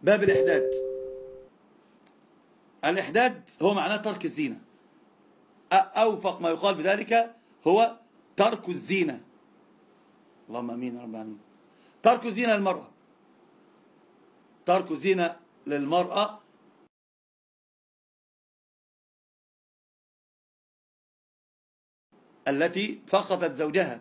باب الإحداد. الإحداد هو معناه ترك الزينة، أوفق ما يقال بذلك هو ترك الزينة. اللهم أمين رب العالمين. ترك الزينة للمرأة، ترك الزينة للمرأة التي فقدت زوجها.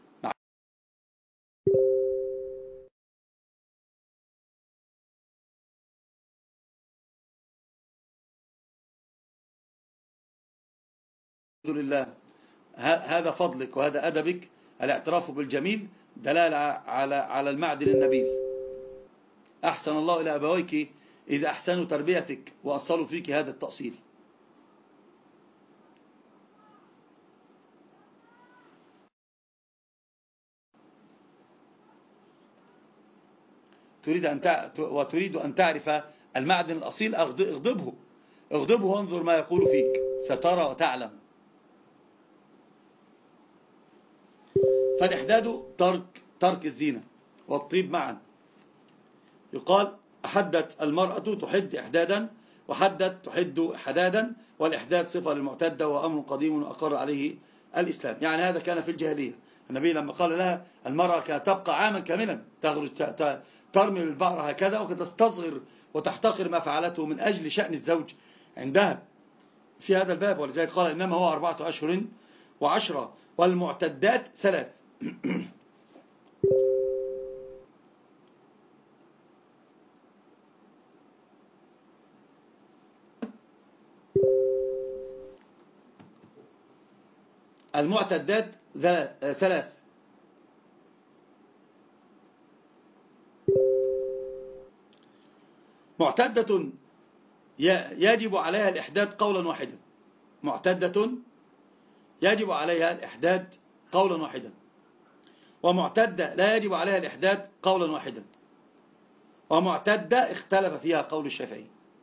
الحمد لله، هذا فضلك وهذا أدبك. الاعتراف بالجميل دلالة على المعدن النبيل. أحسن الله إلى أبويك إذا أحسنوا تربيتك وأصلوا فيك هذا التأصيل. وتريد أن تعرف المعدن الأصيل، اغضبه وانظر ما يقول فيك، سترى وتعلم. فالإحداد ترك الزينة والطيب معا. يقال أحدت المرأة تحد إحدادا، وحدت تحد حدادا، والإحداد صفة للمعتدة وأمر قديم أقر عليه الإسلام. يعني هذا كان في الجاهلية. النبي لما قال لها المرأة كانت تبقى عاما كاملا تخرج ترمي بالبعر هكذا، وتستصغر وتحتقر ما فعلته من أجل شأن الزوج عندها في هذا الباب. ولذلك قال إنما هو 4 أشهر و10، والمعتدات 3. المعتدات 3. معتدة يجب عليها الإحداد قولا واحدا، معتدة يجب عليها الإحداد قولا واحدا، ومعتدة لا يجب عليها الإحداد قولا واحدا، ومعتدة اختلف فيها قول الشافعي.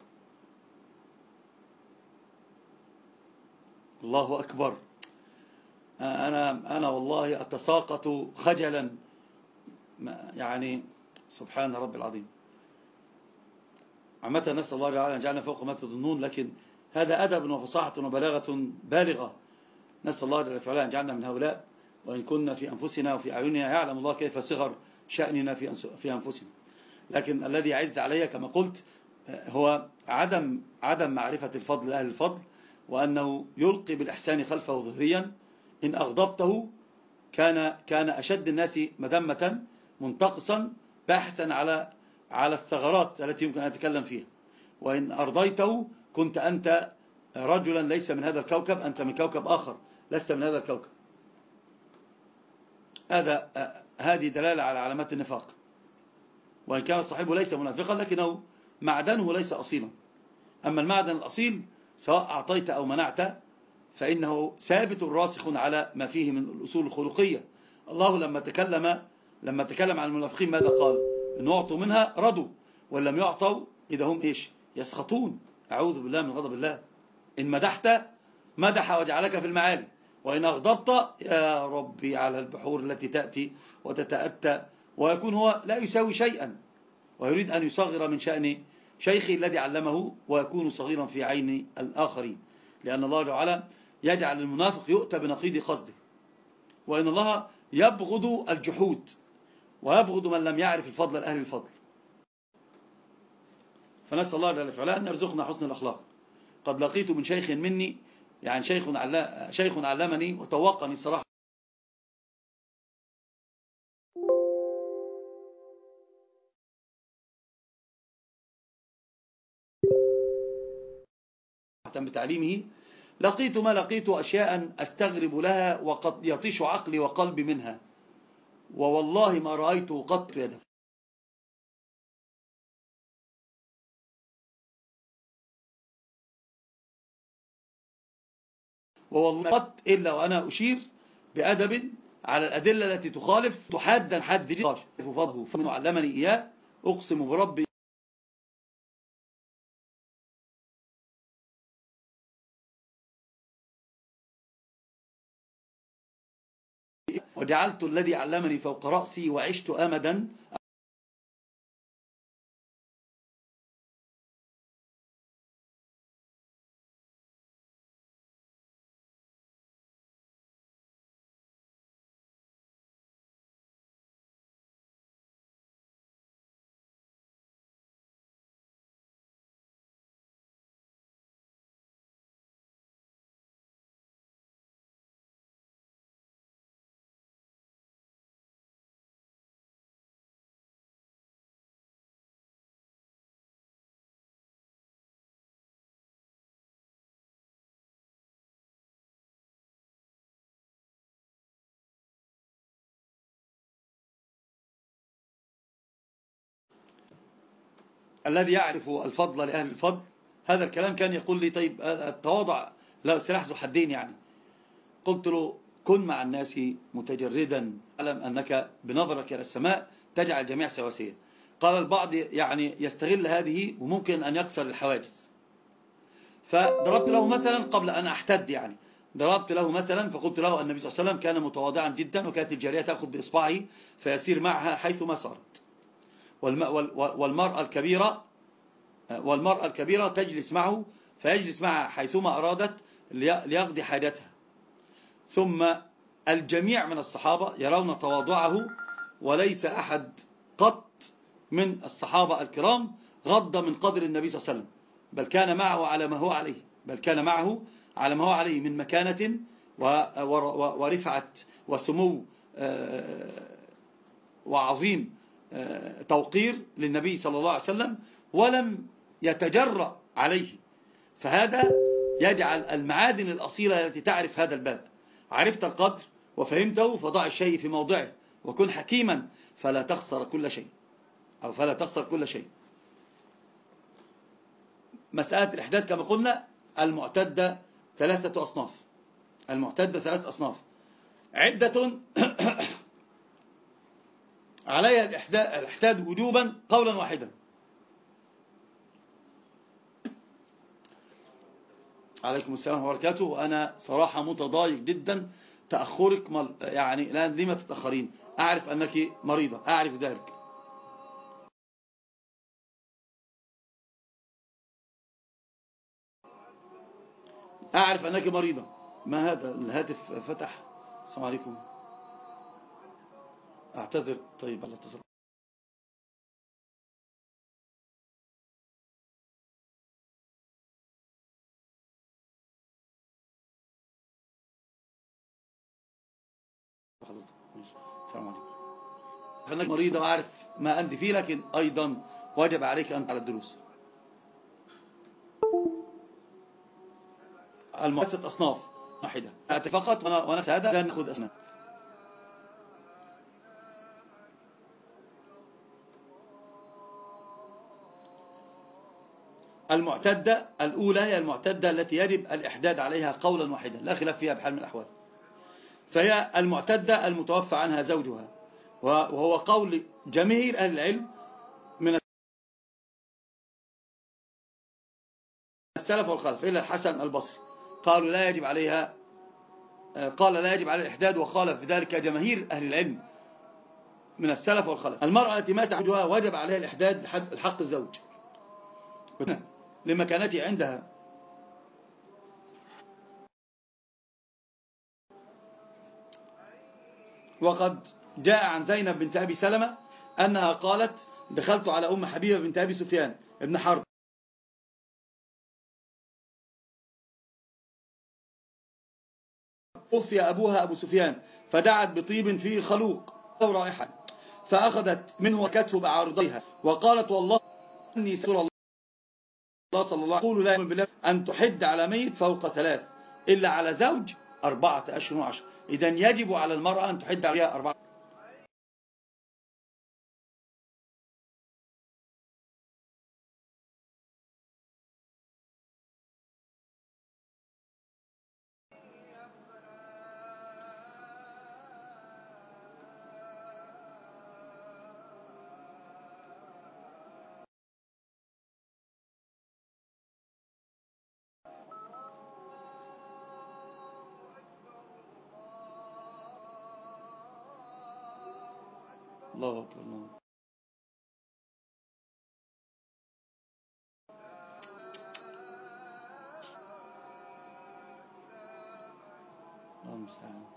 الله أكبر. أنا والله أتساقط خجلا، يعني سبحان رب العظيم. عامة نسأل الله تعالى أن يجعلنا فوق ما تظنون، لكن هذا أدب وفصاحة وبلاغة بالغة. نسأل الله تعالى أن يجعلنا من هؤلاء، وإن كنا في أنفسنا وفي أعيننا يعلم الله كيف صغر شأننا في أنفسنا. لكن الذي يعز علي كما قلت هو عدم معرفة الفضل لأهل الفضل، وأنه يلقي بالإحسان خلفه ظهريا. إن أغضبته كان أشد الناس مذمة، منتقصا باحثا على الثغرات التي يمكن أن أتكلم فيها. وإن أرضيته كنت أنت رجلا ليس من هذا الكوكب، أنت من كوكب آخر، لست من هذا الكوكب. هذه دلالة على علامات النفاق. وإن كان صاحبه ليس منافقا لكنه معدنه ليس أصيلا. أما المعدن الأصيل سواء أعطيت أو منعت فإنه ثابت راسخ على ما فيه من الأصول الخلقية. الله لما تكلم عن المنافقين ماذا قال؟ إن أعطوا منها رضوا، ولم يعطوا إذا هم يسخطون. أعوذ بالله من غضب الله. إن مدح وجعلك في المعالي، وإن أغضبت يا ربي على البحور التي تأتي وتتأتى، ويكون هو لا يساوي شيئا، ويريد أن يصغر من شأن شيخه الذي علمه، ويكون صغيرا في عين الآخرين. لأن الله تعالى يجعل المنافق يؤتى بنقيض قصده. وإن الله يبغض الجحود، ويبغض من لم يعرف الفضل لأهل الفضل. فنسأل الله جل وعلا أن يرزقنا حسن الأخلاق. قد لقيت من شيخ مني، يعني شيخ علمني وتوقني صراحة بتعليمه. لقيت ما لقيت أشياء أستغرب لها، وقد يطيش عقلي وقلبي منها، ووالله ما رأيته قط يده، ووالله قط إلا وأنا أشير بأدب على الأدلة التي تخالف تحادا حد جيش فضله فمن علمني إياه. أقسم بربي وجعلت الذي علمني فوق رأسي، وعشت أمدا الذي يعرف الفضل لأهل الفضل، هذا الكلام كان يقول لي طيب التواضع لا سلاح ذو حدين يعني. قلت له كن مع الناس متجردا، اعلم أنك بنظرك إلى السماء تجعل الجميع سواسية. قال البعض يعني يستغل هذه وممكن أن يكسر الحواجز. فضربت له مثلا قبل أن أحتد يعني، ضربت له مثلا فقلت له النبي صلى الله عليه وسلم كان متواضعا جدا، وكانت الجارية تأخذ بإصبعه فيسير معها حيثما صارت، والمرأة الكبيرة تجلس معه فيجلس معها حيثما أرادت ليقضي حاجتها. ثم الجميع من الصحابة يرون تواضعه، وليس أحد قط من الصحابة الكرام غض من قدر النبي صلى الله عليه وسلم، بل كان معه على ما هو عليه من مكانة ورفعة وسمو وعظيم توقير للنبي صلى الله عليه وسلم، ولم يتجرأ عليه. فهذا يجعل المعادن الأصيلة التي تعرف هذا الباب، عرفت القدر وفهمته فضع الشيء في موضعه، وكن حكيما فلا تخسر كل شيء. مسألة الإحداد كما قلنا المعتدة ثلاثة أصناف. عدة عليها الإحداد وجوبا قولا واحدا. عليكم السلام ورحمة الله وبركاته. وأنا صراحة متضايق جدا تأخرك، يعني لما تتأخرين؟ أعرف أنك مريضة، أعرف ذلك. أعرف أنك مريضة. ما هذا الهاتف فتح؟ السلام عليكم. أعتذر. طيب الله اتصل. السلام عليكم. أنك مريضة وأعرف ما أنت فيه، لكن أيضا واجب عليك أن على الدروس. المؤسسة أصناف واحدة فقط، وأنا هذا لا نأخذ أسنان. المعتدة الأولى هي المعتدة التي يجب الإحداد عليها قولا واحدا لا خلاف فيها بحال من الأحوال، فهي المعتدة المتوفى عنها زوجها، وهو قول جماهير أهل العلم من السلف والخلف إلا الحسن البصري قالوا لا يجب عليها، قال لا يجب على الإحداد، وخالف بذلك جماهير أهل العلم من السلف والخلف. المرأة التي مات زوجها وجب عليها الإحداد لحق الزوج لمكانته عندها. وقد جاء عن زينب بنت أبي سلمة أنها قالت دخلت على أم حبيبة بنت أبي سفيان ابن حرب توفي أبوها أبو سفيان، فدعت بطيب فيه خلوق أو رائحة، فأخذت منه وكته بعارضيها وقالت والله أني سر الله صلى الله عليه وسلم لا يؤمن بالله أن تحد على ميت فوق 3 إلا على زوج 4 أشهر و10. إذن يجب على المرأة أن تحد عليها 4. الله أكبر. الله المستعان.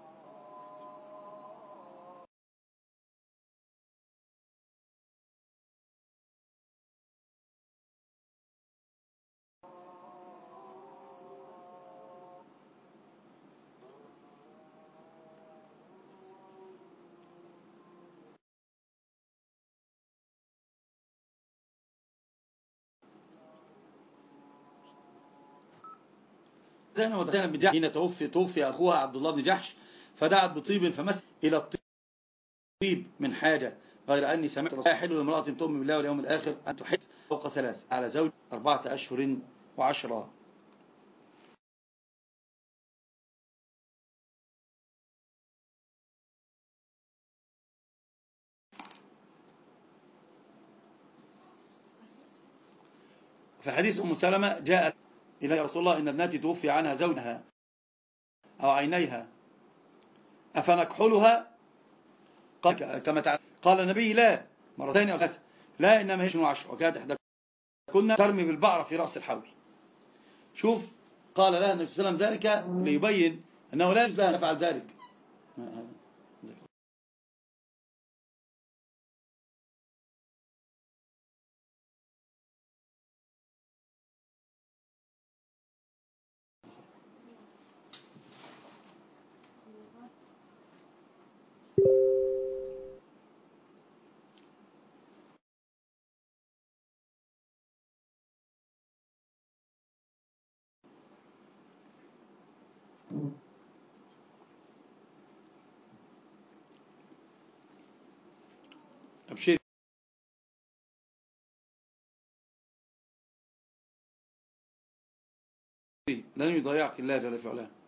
زينب بن جحش حين توفي أخوها عبد الله بن جحش، فدعت بطيب فمس إلى الطيب من حاجة غير أني سمعت لا يحل لامرأة تؤمن بالله واليوم الآخر أن تحد فوق 3 على زوج 4 أشهر و10. في حديث أم سلمة جاءت إلى رسول الله إن ابنتي توفي عنها زوجها أو عينيها أفنكحلها؟ كما تعلم قال النبي لا، مرتين أو 3، لا إنما هي 10. وكانت إحدى كنا ترمي بالبعرة في رأس الحول. شوف، قال لها النبي صلى الله عليه وسلم ذلك ليبين أنه لا يجوز لها أن تفعل ذلك. أبشري، لن يضيعك الله جل في علاه.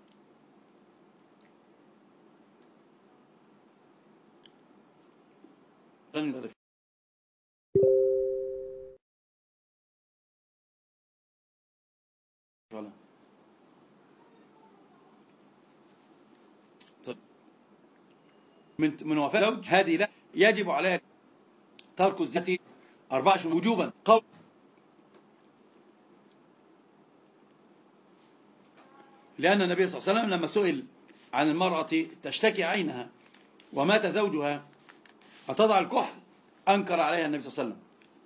لن يضيعك. من وفاة زوج هذه لا يجب عليها ترك الزنا 4 شهور وجوبا قول، لأن النبي صلى الله عليه وسلم لما سئل عن المرأة تشتكي عينها ومات زوجها فتضع الكحل أنكر عليها النبي صلى الله عليه وسلم.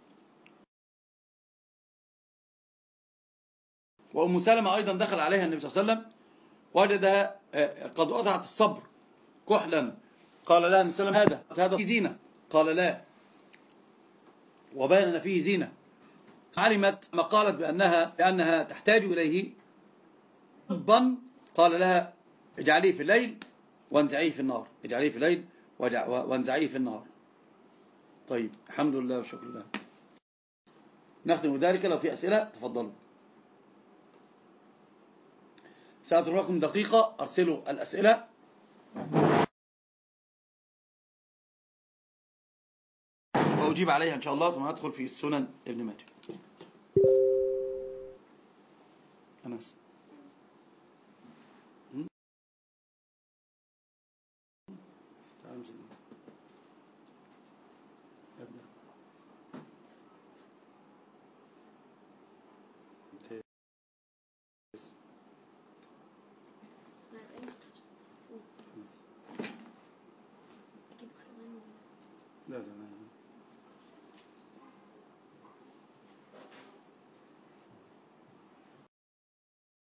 وأم سلمة أيضا دخل عليها النبي صلى الله عليه وسلم وجدها قد وضعت الصبر كحلا، قال لها النبي صلى الله عليه وسلم هذا فيه زينة؟ قال لا، وبين أن فيه زينة. علمت ما قالت بأنها تحتاج إليه طبا، قال لها اجعليه في الليل وانزعيه في النار، اجعليه في الليل وانزعيه في النار. طيب، الحمد لله والشكر لله. نختم ذلك، لو في أسئلة تفضلوا. سأترك لكم دقيقة أرسلوا الأسئلة وأجيب عليها إن شاء الله، ثم ندخل في السنن ابن ماجه. أنس